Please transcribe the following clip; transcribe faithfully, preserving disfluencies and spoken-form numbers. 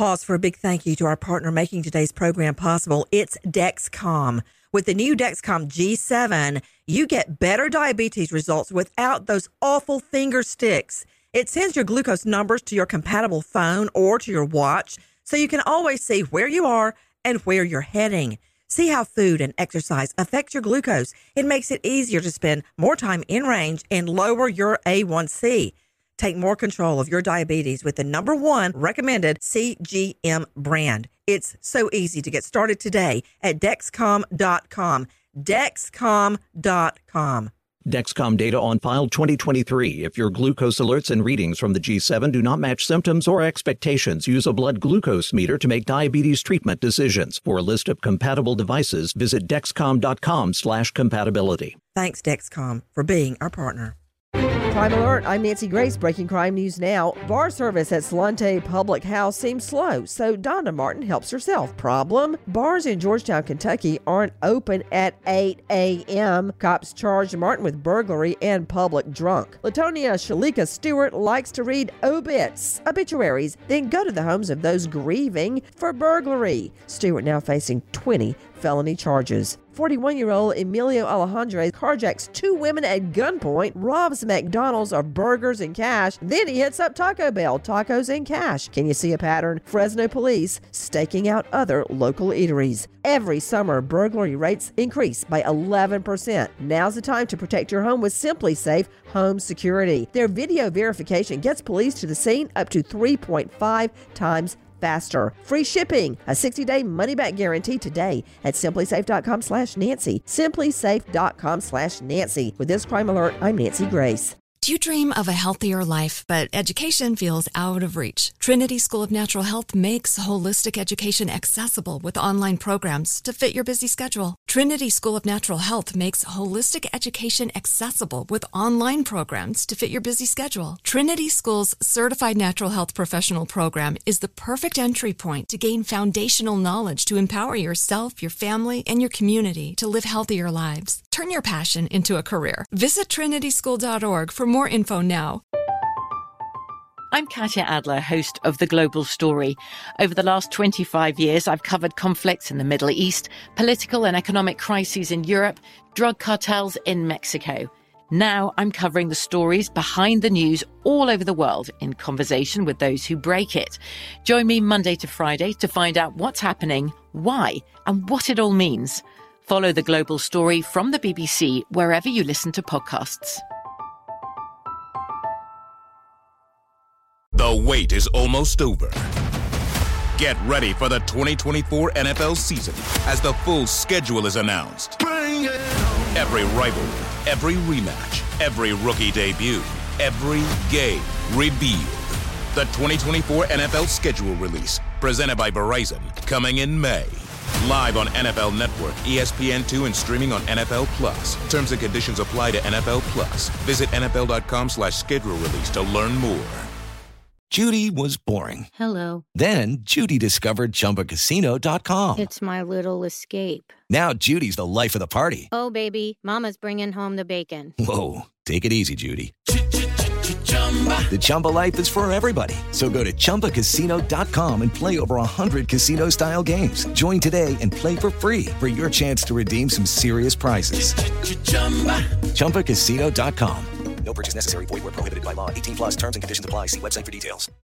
pause for a big thank you to our partner making today's program possible. It's Dexcom. With the new Dexcom G seven, you get better diabetes results without those awful finger sticks. It sends your glucose numbers to your compatible phone or to your watch, so you can always see where you are and where you're heading. See how food and exercise affect your glucose. It makes it easier to spend more time in range and lower your A one C. Take more control of your diabetes with the number one recommended C G M brand. It's so easy to get started today at Dexcom dot com. Dexcom dot com. Dexcom data on file twenty twenty-three. If your glucose alerts and readings from the G seven do not match symptoms or expectations, use a blood glucose meter to make diabetes treatment decisions. For a list of compatible devices, visit Dexcom dot com slash compatibility. Thanks, Dexcom, for being our partner. Crime Alert, I'm Nancy Grace, breaking crime news now. Bar service at Salante Public House seems slow, so Donna Martin helps herself. Problem? Bars in Georgetown, Kentucky aren't open at eight a.m. Cops charged Martin with burglary and public drunk. Latonia Shalika Stewart likes to read obits, obituaries, then go to the homes of those grieving for burglary. Stewart now facing twenty felony charges. forty-one-year-old Emilio Alejandre carjacks two women at gunpoint, robs McDonald's of burgers and cash, then he hits up Taco Bell, tacos and cash. Can you see a pattern? Fresno police staking out other local eateries. Every summer, burglary rates increase by eleven percent. Now's the time to protect your home with Simply Safe Home Security. Their video verification gets police to the scene up to three point five times faster. Free shipping, a sixty-day money-back guarantee today at simplysafe.com slash Nancy. simplysafe.com slash Nancy. With this Crime Alert, I'm Nancy Grace. Do you dream of a healthier life, but education feels out of reach? Trinity School of Natural Health makes holistic education accessible with online programs to fit your busy schedule. Trinity School of Natural Health makes holistic education accessible with online programs to fit your busy schedule. Trinity School's Certified Natural Health Professional Program is the perfect entry point to gain foundational knowledge to empower yourself, your family, and your community to live healthier lives. Turn your passion into a career. Visit trinity school dot org for more info now. I'm Katya Adler, host of The Global Story. Over the last twenty-five years, I've covered conflicts in the Middle East, political and economic crises in Europe, drug cartels in Mexico. Now I'm covering the stories behind the news all over the world in conversation with those who break it. Join me Monday to Friday to find out what's happening, why, and what it all means. Follow The Global Story from the B B C wherever you listen to podcasts. The wait is almost over. Get ready for the twenty twenty-four N F L season as the full schedule is announced. Bring it on. Every rivalry, every rematch, every rookie debut, every game revealed. The twenty twenty-four N F L schedule release, presented by Verizon, coming in May. Live on N F L Network, E S P N two, and streaming on N F L Plus. Terms and conditions apply to N F L Plus. Visit nfl.com slash schedule release to learn more. Judy was boring. Hello. Then Judy discovered Chumba Casino dot com. It's my little escape. Now Judy's the life of the party. Oh, baby, mama's bringing home the bacon. Whoa, take it easy, Judy. The Chumba life is for everybody. So go to Chumba Casino dot com and play over one hundred casino-style games. Join today and play for free for your chance to redeem some serious prizes. Chumba Casino dot com. No purchase necessary. Void where prohibited by law. eighteen plus terms and conditions apply. See website for details.